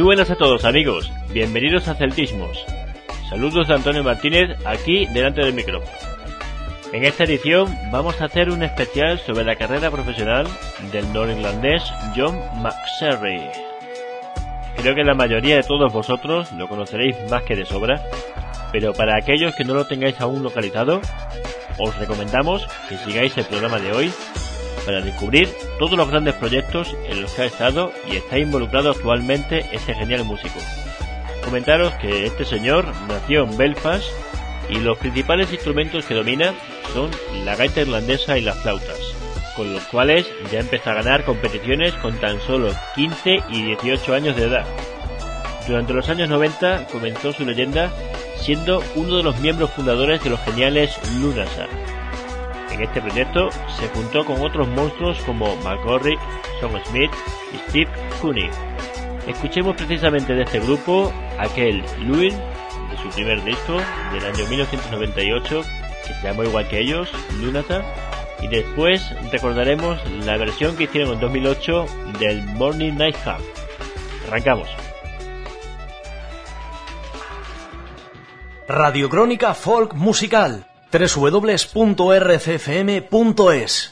buenas a todos amigos, bienvenidos a Celtismos. Saludos de Antonio Martínez aquí delante del micrófono. En esta edición vamos a hacer un especial sobre la carrera profesional del norirlandés John McSherry. Creo que la mayoría de todos vosotros lo conoceréis más que de sobra, pero para aquellos que no lo tengáis aún localizado, os recomendamos que sigáis el programa de hoy para descubrir todos los grandes proyectos en los que ha estado y está involucrado actualmente este genial músico. Comentaros que este señor nació en Belfast y los principales instrumentos que domina son la gaita irlandesa y las flautas, con los cuales ya empezó a ganar competiciones con tan solo 15 y 18 años de edad. Durante los años 90 comenzó su leyenda siendo uno de los miembros fundadores de los geniales Lunarsar. En este proyecto se juntó con otros monstruos como McGorrick, Sean Smith y Steve Cooney. Escuchemos precisamente de este grupo aquel Luin, de su primer disco del año 1998, que se llamó igual que ellos, Lunarsar, y después recordaremos la versión que hicieron en 2008 del Morning Night Hub. Arrancamos. Radiocrónica Folk Musical, www.rcfm.es.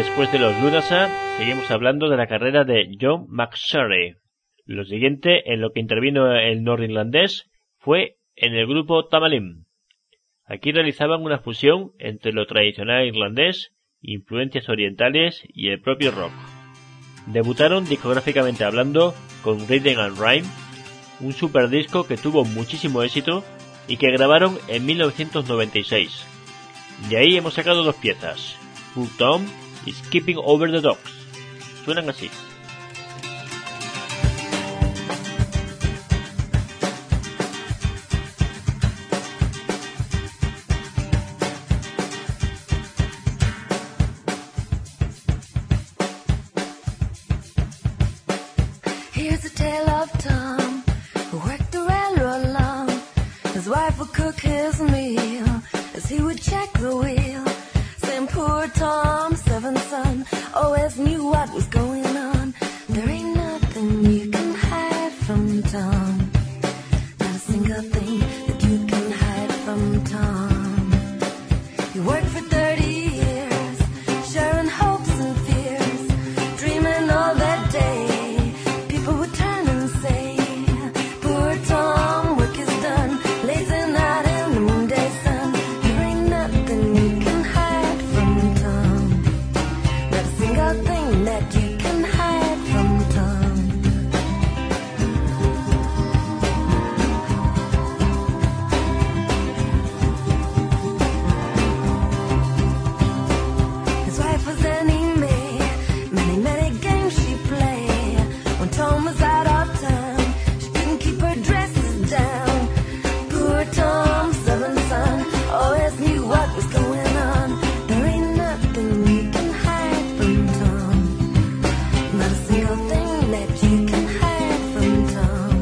después de los Lunasan, seguimos hablando de la carrera de John McSherry. Lo siguiente en lo que intervino el norirlandés fue en el grupo Tamalim. Aquí realizaban una fusión entre lo tradicional irlandés, influencias orientales y el propio rock. Debutaron discográficamente hablando con Rhythm and Rhyme, un superdisco que tuvo muchísimo éxito y que grabaron en 1996. De ahí hemos sacado dos piezas, Poor Tom y Skipping Over the Docks. Suenan así. Here's a tale of Tom, who worked the railroad long. His wife would cook his meal as he would check the wheel. Saying poor Tom, seventh son, always knew what was going on. There ain't nothing you can hide from Tom. Not a single thing that you can hide from Tom. He worked for 30 years, sharing hopes and fears, dreaming all that day. People would turn and say, poor Tom, work is done, lazy night in the noonday sun. There ain't nothing you can hide from Tom. Not a single thing that you can hide from Tom. His wife was Annie, many games she played. When Tom was out of town, she couldn't keep her dresses down. Poor Tom, seventh son, always knew what was going on. There ain't nothing you can hide from Tom. Not a single thing that you can hide from Tom.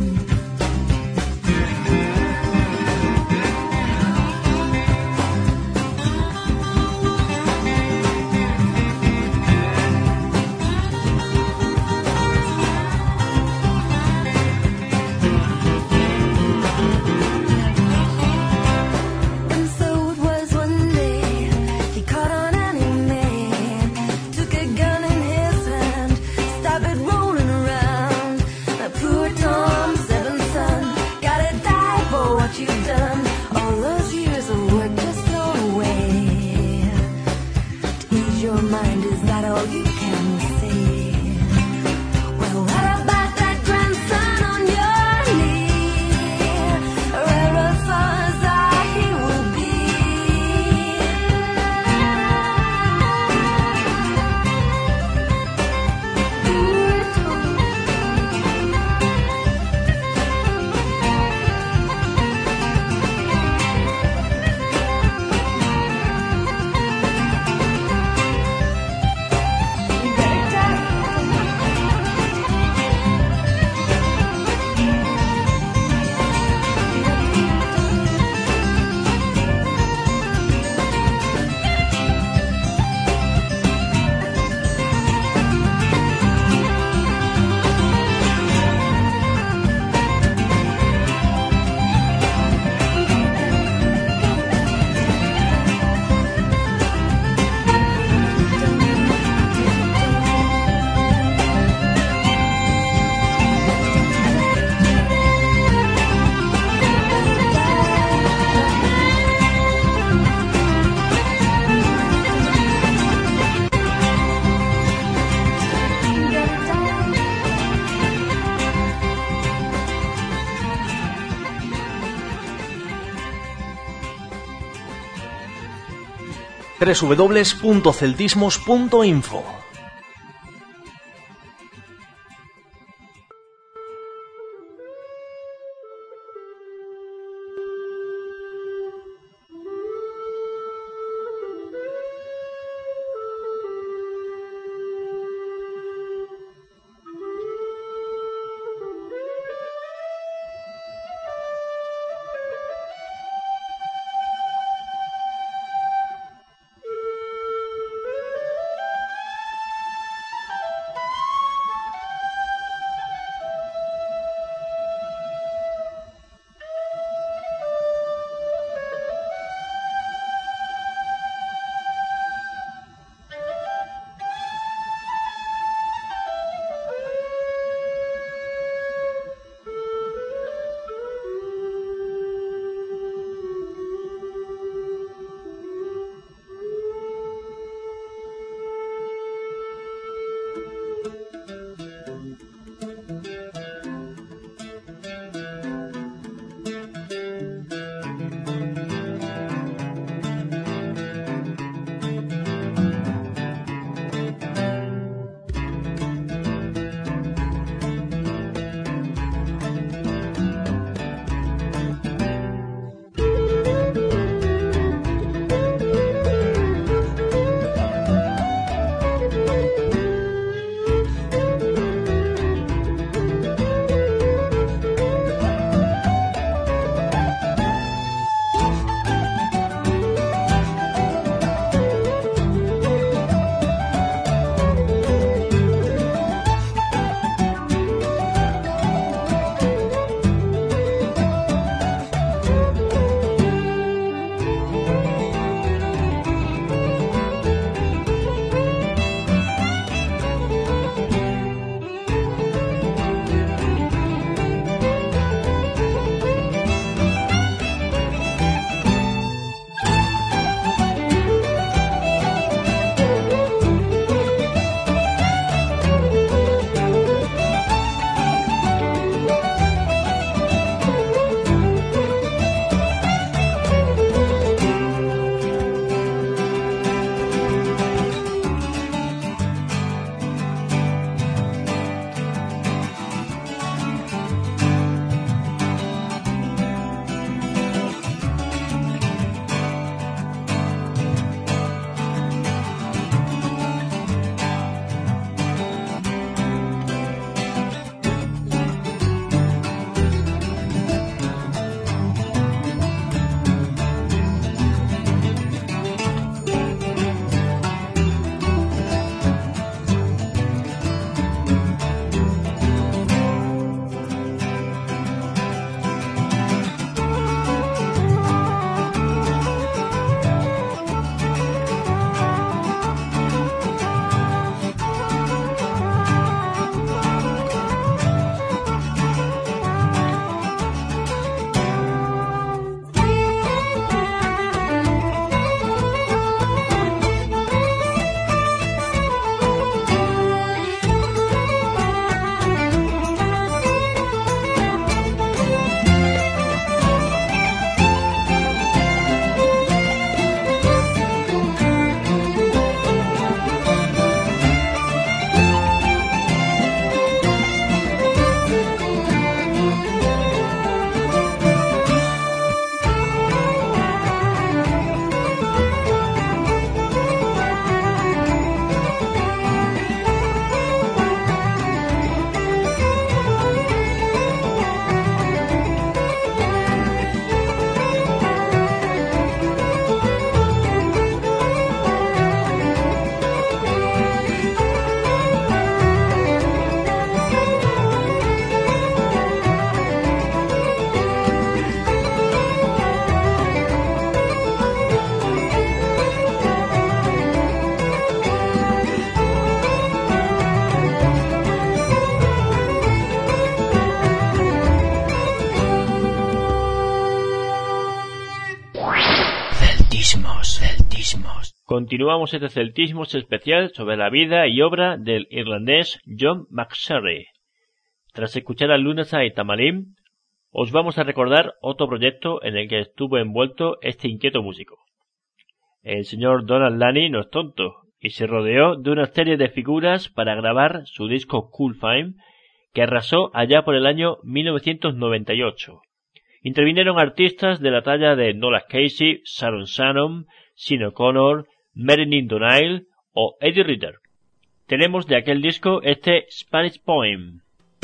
And so it was one day, he caught on Annie, took a gun in his hand, started rolling around. Poor Tom, seventh son, gotta die for what you've done. All those years of work just thrown away. To ease your mind, is that all you can say? Well, what about that grandson on your knee? Railroad sons are he will be. Poor Tom. You better die. www.celtismos.info. Continuamos este celtismos especial sobre la vida y obra del irlandés John McSherry. Tras escuchar a Lunacy Tamalim, os vamos a recordar otro proyecto en el que estuvo envuelto este inquieto músico. El señor Donald Lani no es tonto y se rodeó de una serie de figuras para grabar su disco Cool Fame, que arrasó allá por el año 1998. Intervinieron artistas de la talla de Nola Casey, Sharon Shannon, Sinead O'Connor, Marilyn Donald o Eddie Ritter. Tenemos de aquel disco este Spanish Poem.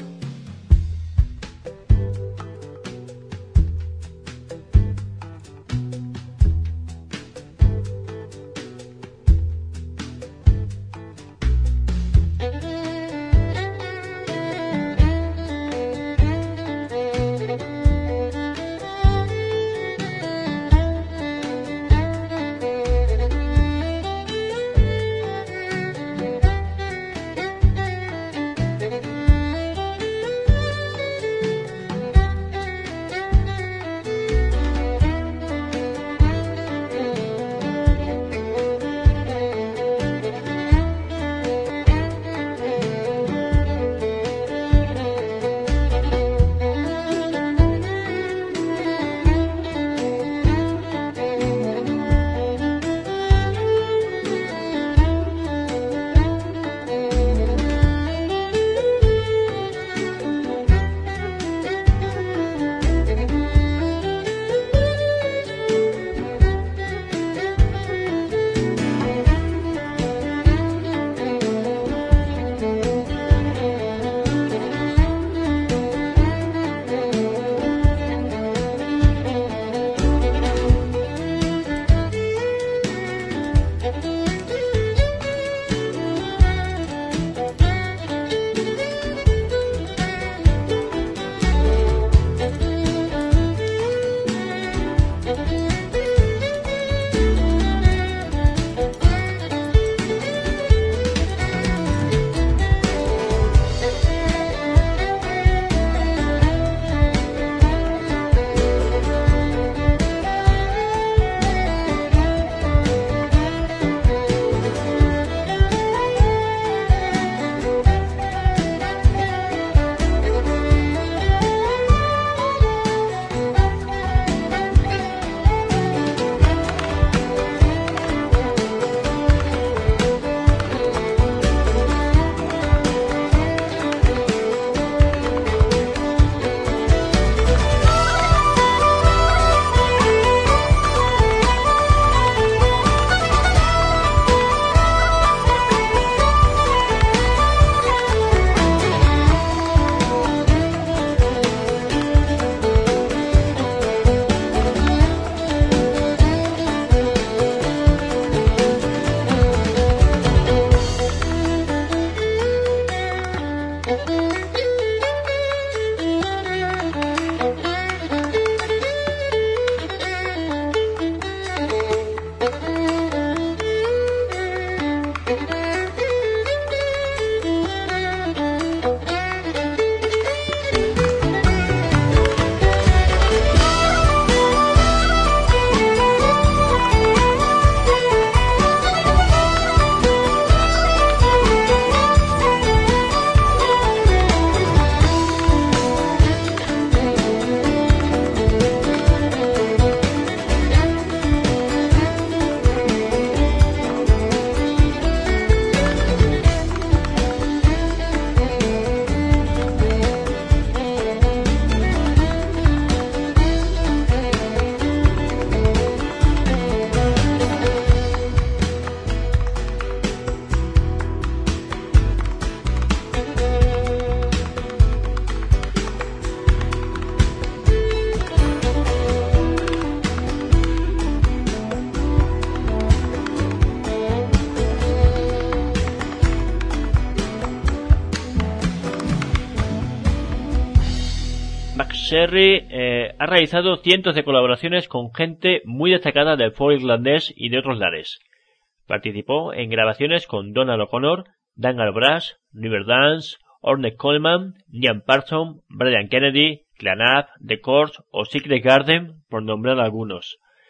McSherry ha realizado cientos de colaboraciones con gente muy destacada del folk irlandés y de otros lares. Participó en grabaciones con Donald O'Connor, Dangal Brass, Riverdance, Ornette Coleman, Ian Parsons, Brian Kennedy, Clanab, The Course o Secret Garden, por nombrar algunos.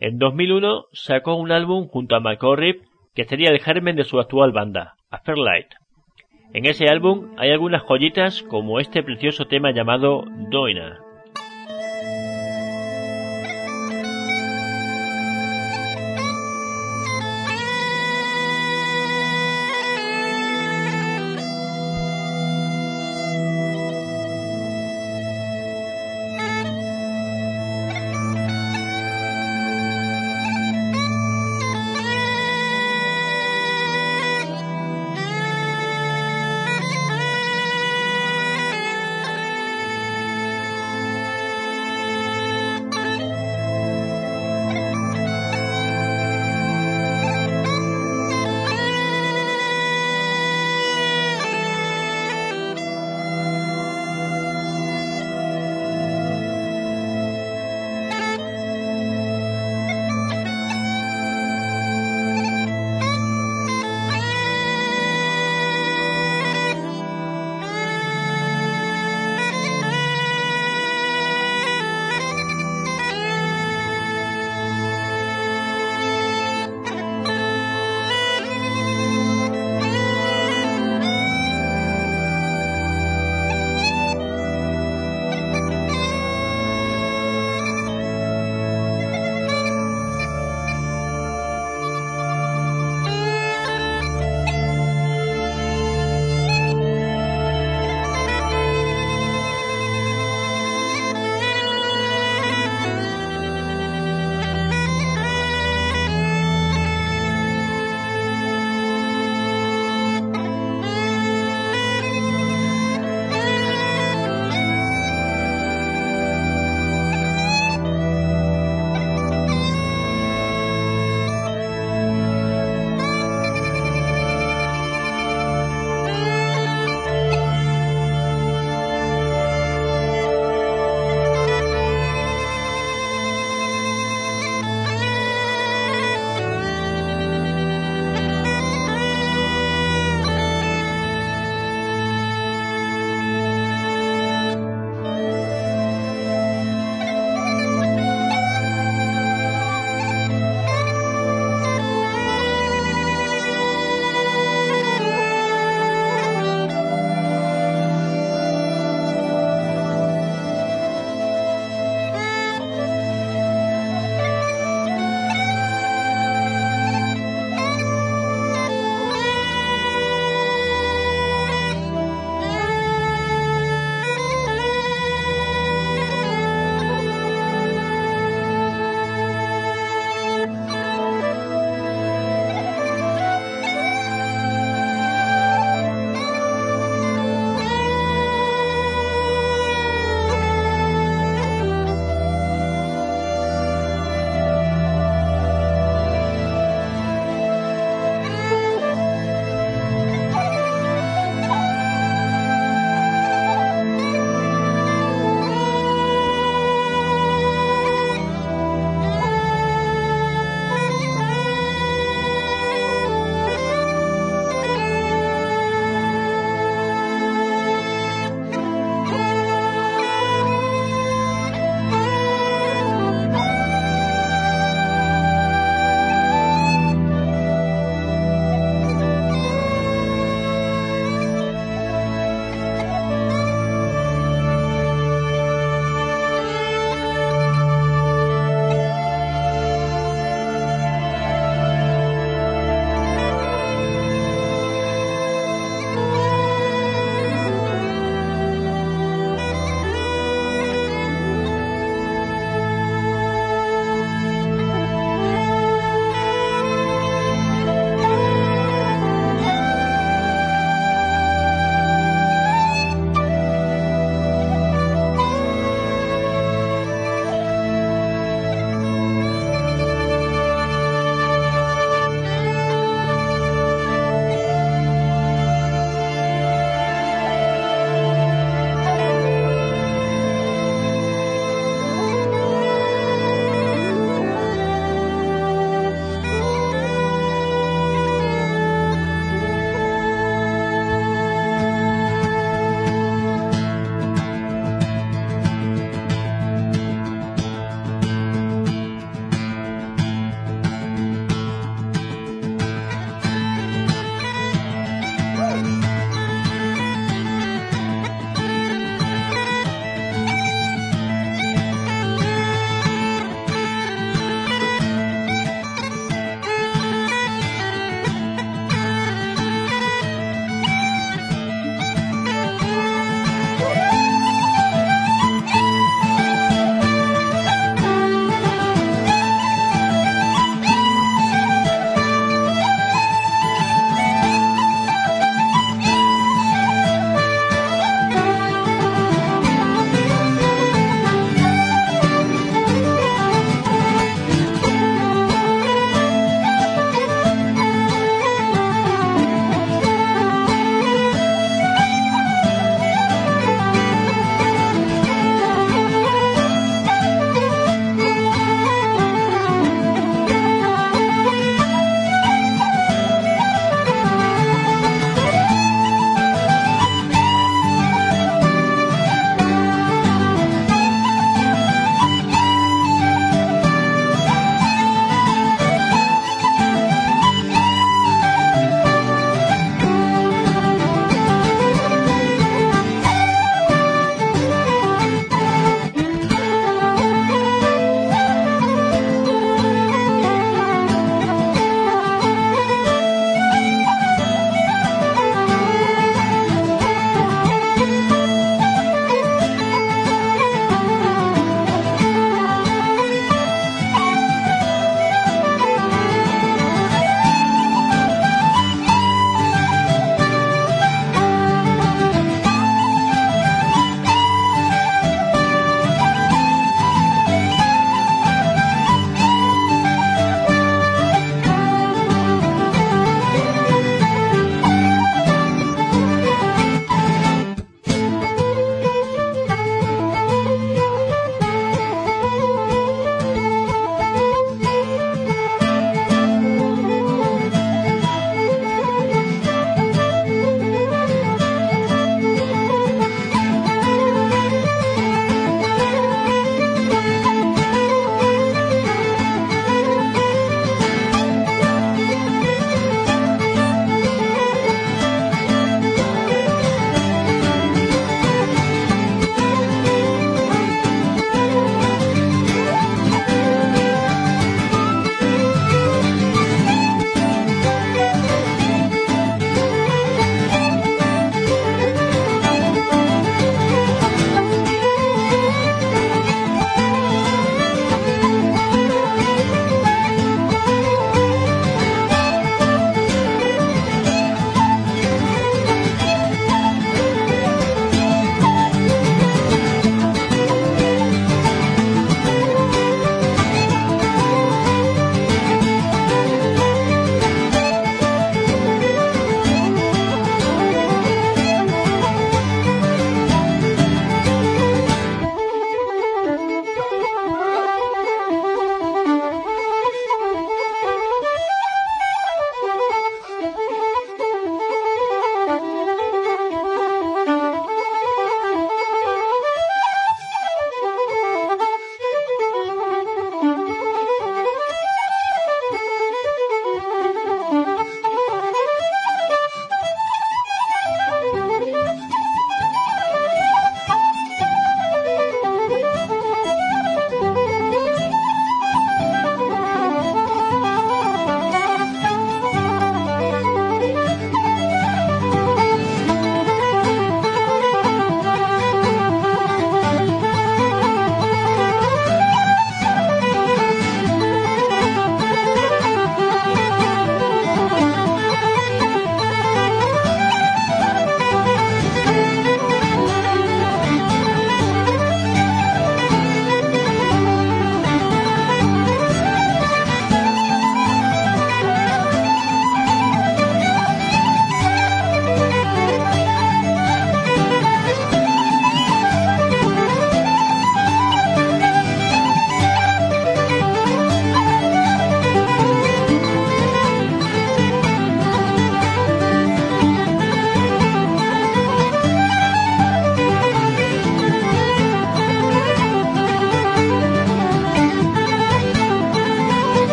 En 2001 sacó un álbum junto a McCorry que sería el germen de su actual banda, A Fairlight. En ese álbum hay algunas joyitas como este precioso tema llamado Doina.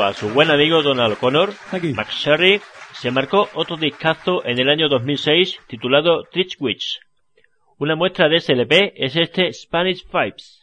junto a su buen amigo Donald O'Connor, Max Sherry, se marcó otro discazo en el año 2006 titulado Treach Witch. Una muestra de ese LP es este Spanish Vibes.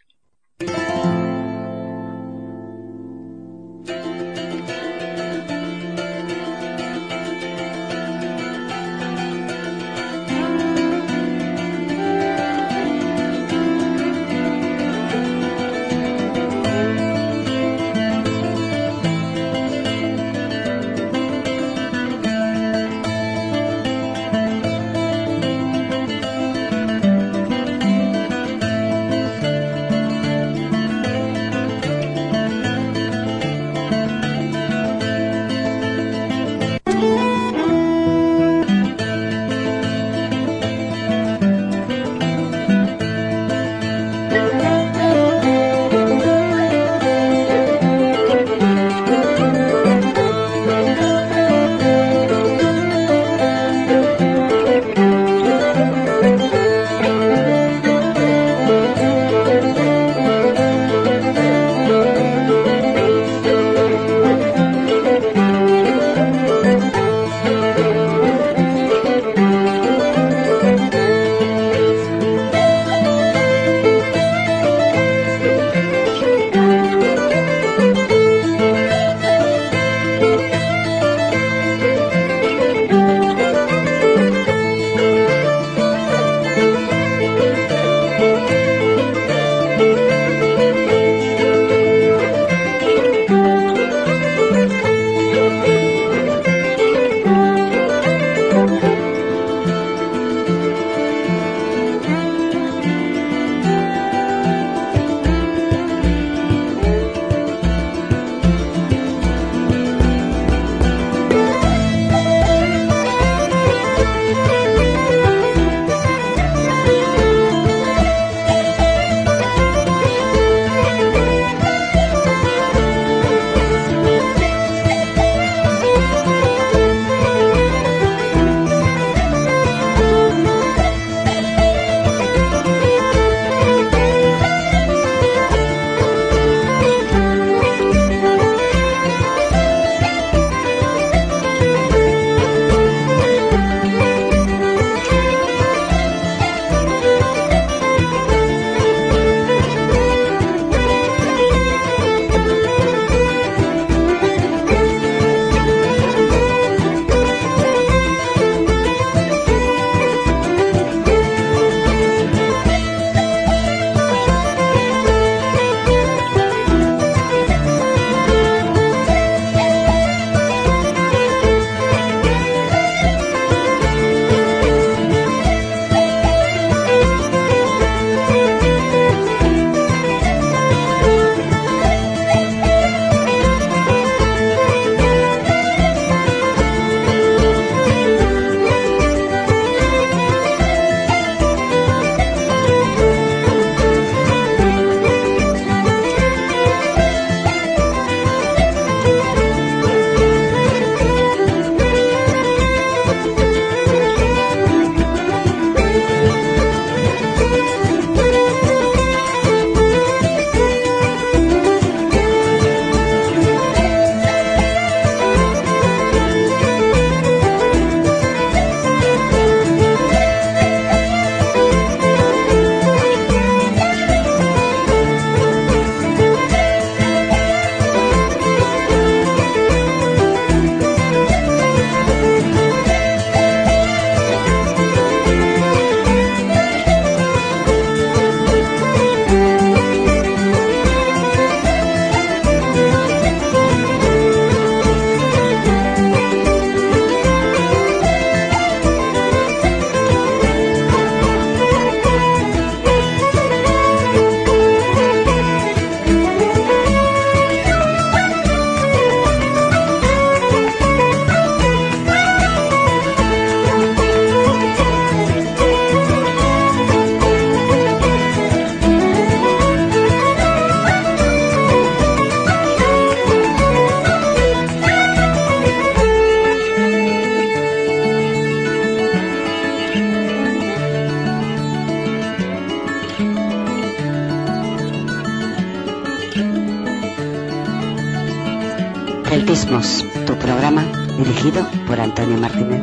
Celtismos, tu programa dirigido por Antonio Martínez.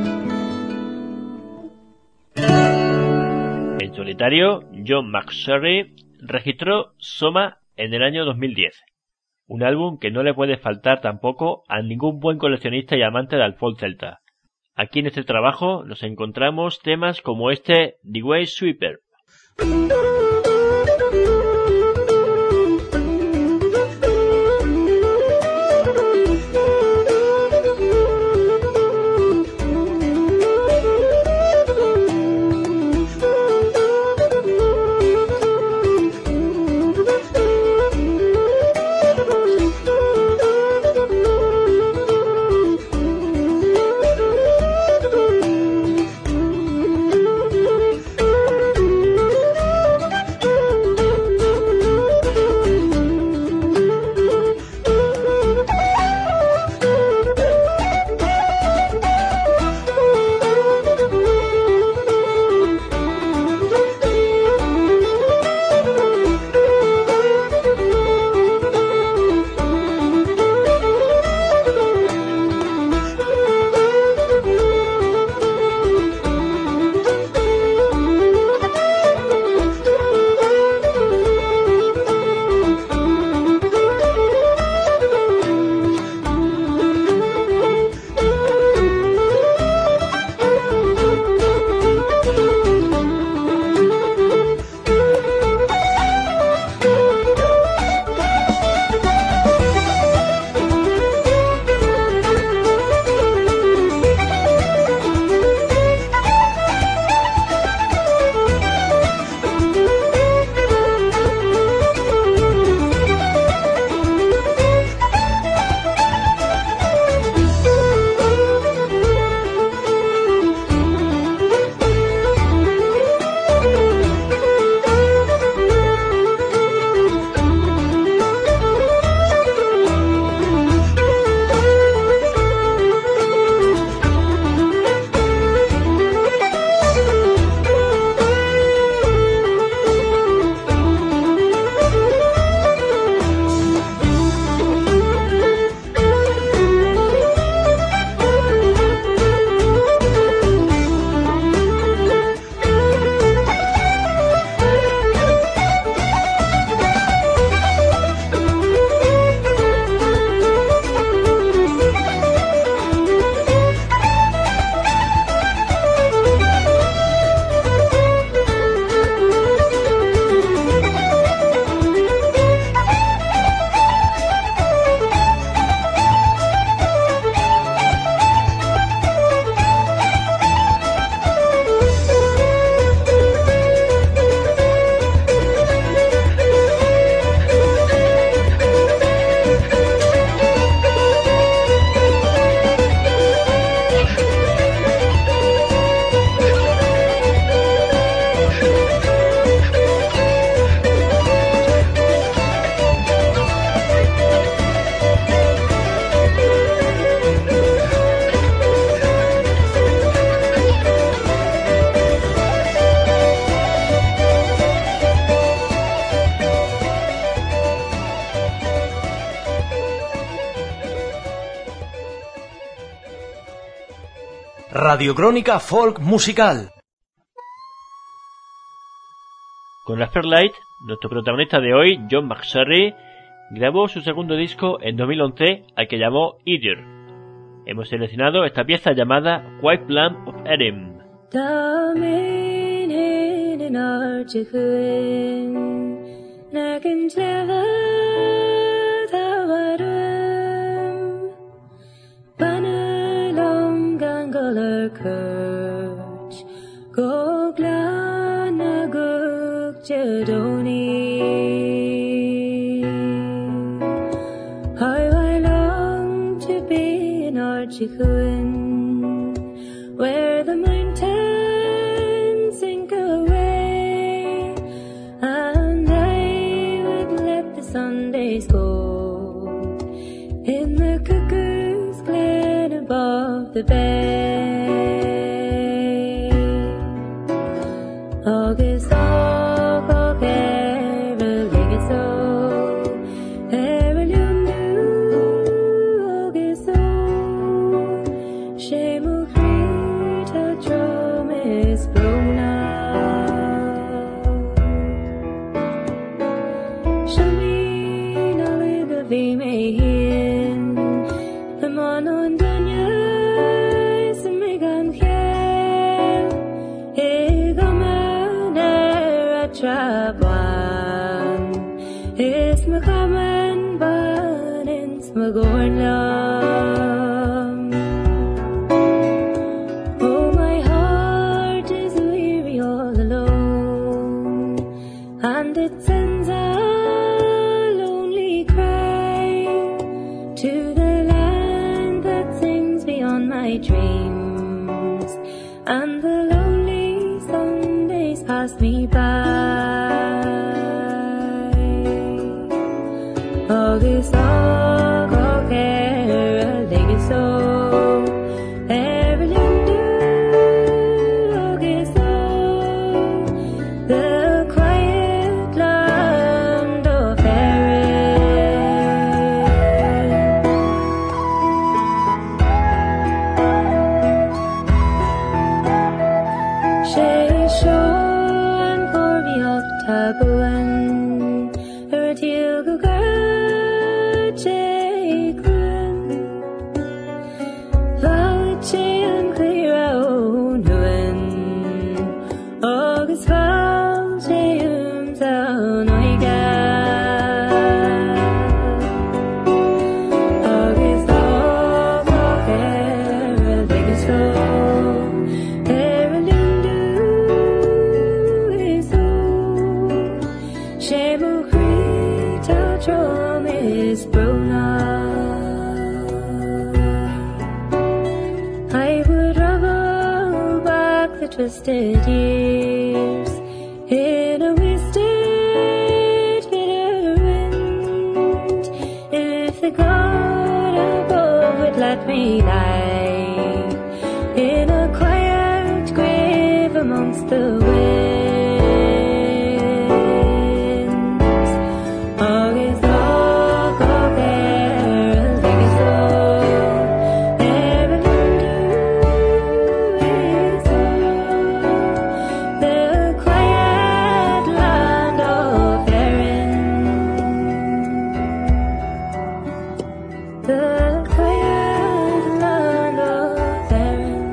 En solitario, John McSherry registró Soma en el año 2010, un álbum que no le puede faltar tampoco a ningún buen coleccionista y amante del folk celta. Aquí en este trabajo nos encontramos temas como este The Way Sweeper. Radiocrónica Folk Musical. Con la Fairlight, nuestro protagonista de hoy, John McSherry, grabó su segundo disco en 2011 al que llamó Idiot. Hemos seleccionado esta pieza llamada White Lamp of Erin. Coach Goglana Guk Jadoni I long to be in Archikuin where the mountains sink away and I would let the Sundays go in the cuckoo's glen above the bay. August August Gabwan. It's McCommon, but it's McGornlum. Oh, my heart is weary all alone, and it sends a lonely cry to the land that sings beyond my dreams, and the lonely Sundays pass me by. August, the quiet land of Erin. She shore and Corby of Tabuan, her teal twisted years in a wasted bitter wind. If the God above would let me lie in a quiet grave amongst the winds. August of O'Gara, like so, ever is the quiet land of Erin. The quiet land of Erin.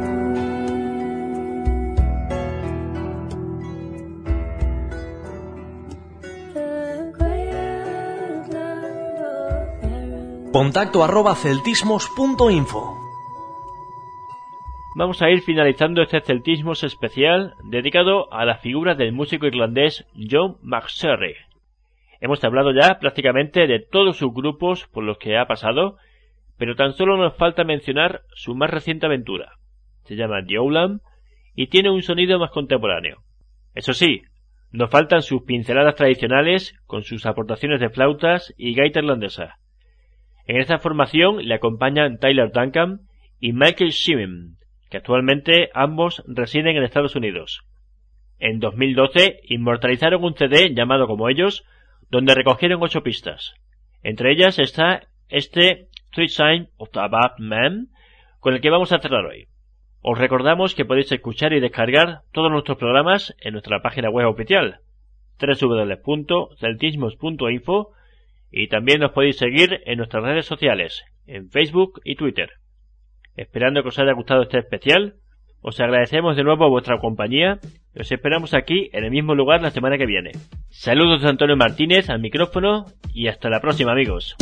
The quiet land of Erin. Contacto@celtismos.info. Vamos a ir finalizando este Celtismos especial dedicado a la figura del músico irlandés John McSherry. Hemos hablado ya prácticamente de todos sus grupos por los que ha pasado, pero tan solo nos falta mencionar su más reciente aventura. Se llama The Owlam y tiene un sonido más contemporáneo. Eso sí, nos faltan sus pinceladas tradicionales con sus aportaciones de flautas y gaita irlandesa. En esta formación le acompañan Tyler Duncan y Michael Sheehan, que actualmente ambos residen en Estados Unidos. En 2012 inmortalizaron un CD llamado como ellos, donde recogieron 8 pistas. Entre ellas está este Three Signs of a Bad Man, con el que vamos a cerrar hoy. Os recordamos que podéis escuchar y descargar todos nuestros programas en nuestra página web oficial, www.celtismos.info, y también nos podéis seguir en nuestras redes sociales, en Facebook y Twitter. Esperando que os haya gustado este especial, os agradecemos de nuevo vuestra compañía y os esperamos aquí en el mismo lugar la semana que viene. Saludos de Antonio Martínez al micrófono y hasta la próxima, amigos.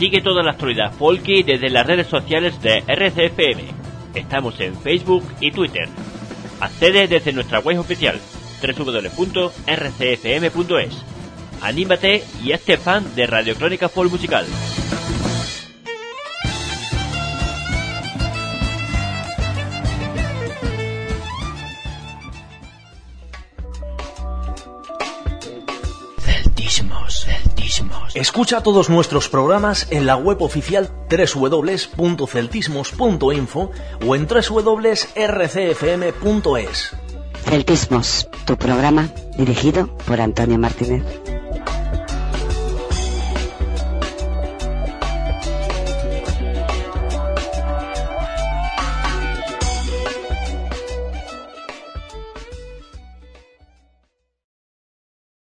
Sigue toda la actualidad folky desde las redes sociales de RCFM. Estamos en Facebook y Twitter. Accede desde nuestra web oficial www.rcfm.es. Anímate y hazte fan de Radio Crónica Folk Musical. Celtismos. Escucha todos nuestros programas en la web oficial www.celtismos.info o en www.rcfm.es. Celtismos, tu programa dirigido por Antonio Martínez.